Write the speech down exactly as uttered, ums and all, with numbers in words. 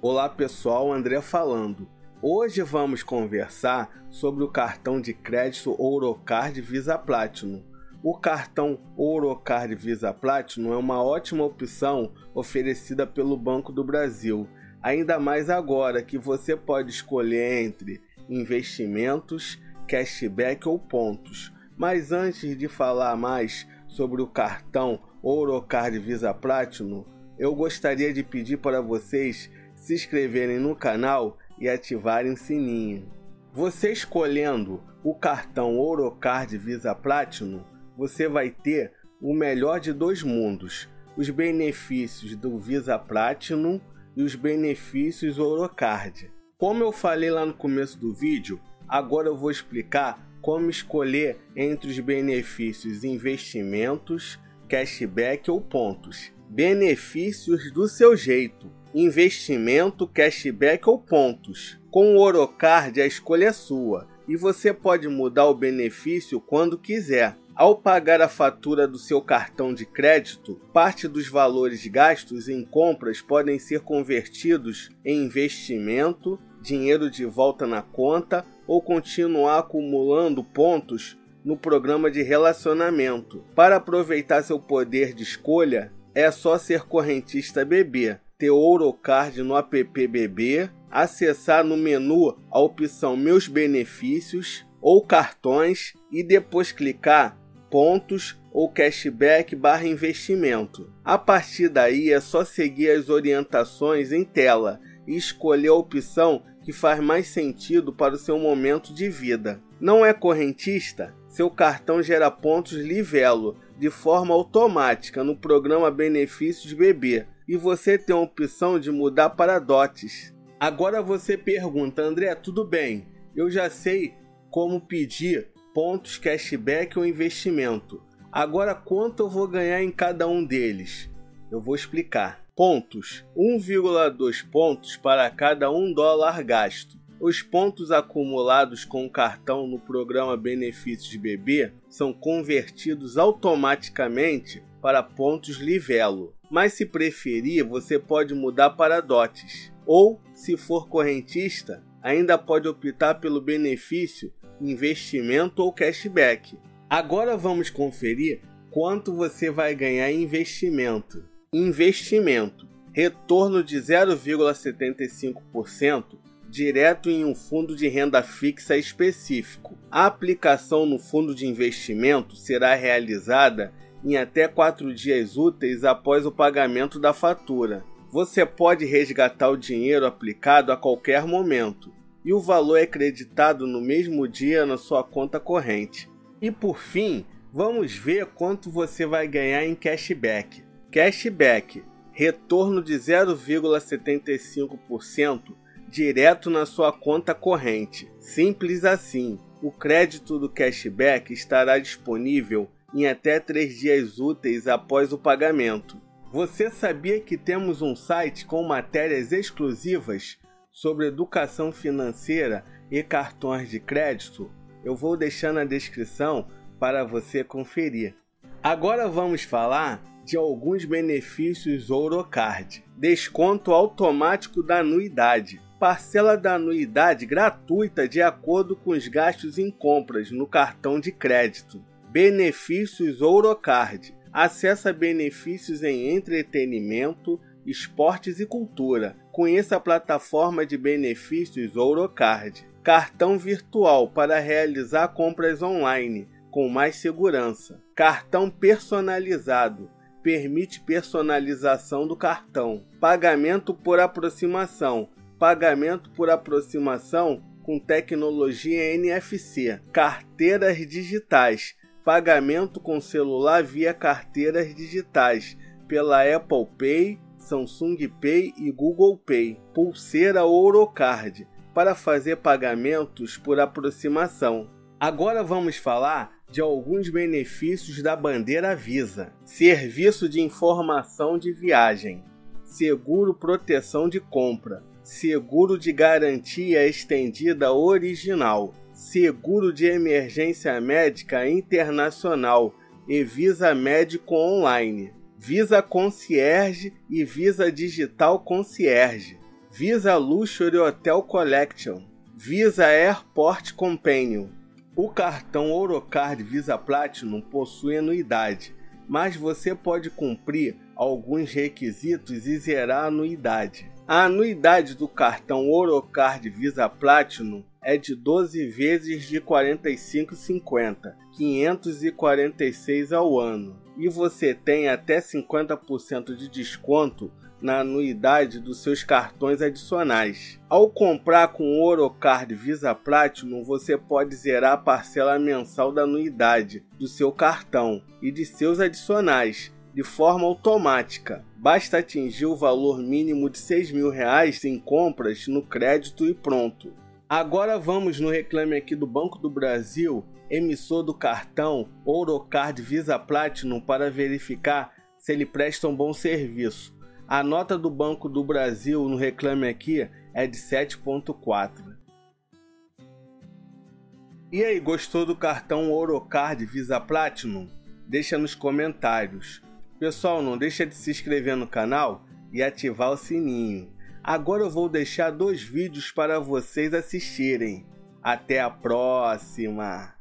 Olá pessoal, André falando. Hoje vamos conversar sobre o cartão de crédito Ourocard Visa Platinum. O cartão Ourocard Visa Platinum é uma ótima opção oferecida pelo Banco do Brasil, ainda mais agora que você pode escolher entre investimentos, cashback ou pontos. Mas antes de falar mais sobre o cartão Ourocard Visa Platinum, eu gostaria de pedir para vocês se inscreverem no canal e ativarem o sininho. Você escolhendo o cartão Ourocard Visa Platinum, você vai ter o melhor de dois mundos, os benefícios do Visa Platinum e os benefícios Ourocard. Como eu falei lá no começo do vídeo, agora eu vou explicar como escolher entre os benefícios investimentos, cashback ou pontos. Benefícios do seu jeito. Investimento, cashback ou pontos. Com o Ourocard a escolha é sua e você pode mudar o benefício quando quiser. Ao pagar a fatura do seu cartão de crédito, parte dos valores gastos em compras podem ser convertidos em investimento, dinheiro de volta na conta ou continuar acumulando pontos no programa de relacionamento. Para aproveitar seu poder de escolha, é só ser correntista B B, ter Ourocard no app B B, acessar no menu a opção Meus Benefícios ou Cartões e depois clicar Pontos ou Cashback barra Investimento. A partir daí é só seguir as orientações em tela e escolher a opção que faz mais sentido para o seu momento de vida. Não é correntista? Seu cartão gera pontos Livelo de forma automática no programa Benefícios B B e você tem a opção de mudar para dotes. Agora você pergunta, André, tudo bem, eu já sei como pedir pontos, cashback ou investimento. Agora quanto eu vou ganhar em cada um deles? Eu vou explicar. Pontos, um vírgula dois pontos para cada um dólar gasto. Os pontos acumulados com o cartão no programa Benefícios B B são convertidos automaticamente para pontos Livelo. Mas se preferir, você pode mudar para dotes. Ou, se for correntista, ainda pode optar pelo benefício investimento ou cashback. Agora vamos conferir quanto você vai ganhar em investimento. Investimento, retorno de zero vírgula setenta e cinco por cento direto em um fundo de renda fixa específico. A aplicação no fundo de investimento será realizada em até quatro dias úteis após o pagamento da fatura. Você pode resgatar o dinheiro aplicado a qualquer momento e o valor é creditado no mesmo dia na sua conta corrente. E por fim, vamos ver quanto você vai ganhar em cashback. Cashback, retorno de zero vírgula setenta e cinco por cento direto na sua conta corrente. Simples assim. O crédito do cashback estará disponível em até três dias úteis após o pagamento. Você sabia que temos um site com matérias exclusivas sobre educação financeira e cartões de crédito? Eu vou deixar na descrição para você conferir. Agora vamos falar de alguns benefícios Ourocard. Desconto automático da anuidade. Parcela da anuidade gratuita de acordo com os gastos em compras no cartão de crédito. Benefícios Ourocard. Acesse benefícios em entretenimento, esportes e cultura. Conheça a plataforma de benefícios Ourocard. Cartão virtual para realizar compras online com mais segurança. Cartão personalizado. Permite personalização do cartão. Pagamento por aproximação. Pagamento por aproximação com tecnologia N F C. Carteiras digitais. Pagamento com celular via carteiras digitais pela Apple Pay, Samsung Pay e Google Pay. Pulseira Ourocard para fazer pagamentos por aproximação. Agora vamos falar de alguns benefícios da bandeira Visa. Serviço de informação de viagem. Seguro proteção de compra. Seguro de garantia estendida original. Seguro de emergência médica internacional e Visa Médico Online. Visa Concierge e Visa Digital Concierge. Visa Luxury Hotel Collection, Visa Airport Companion. O cartão Ourocard Visa Platinum possui anuidade, mas você pode cumprir alguns requisitos e zerar a anuidade. A anuidade do cartão Ourocard Visa Platinum é de doze vezes de quarenta e cinco reais e cinquenta centavos, quinhentos e quarenta e seis reais ao ano, e você tem até cinquenta por cento de desconto na anuidade dos seus cartões adicionais. Ao comprar com o Ourocard Visa Platinum, você pode zerar a parcela mensal da anuidade do seu cartão e de seus adicionais de forma automática. Basta atingir o valor mínimo de seis mil reais em compras no crédito e pronto. Agora vamos no Reclame Aqui do Banco do Brasil, emissor do cartão Ourocard Visa Platinum, para verificar se ele presta um bom serviço. A nota do Banco do Brasil no Reclame Aqui é de sete ponto quatro. E aí, gostou do cartão Ourocard Visa Platinum? Deixa nos comentários. Pessoal, não deixa de se inscrever no canal e ativar o sininho. Agora eu vou deixar dois vídeos para vocês assistirem. Até a próxima!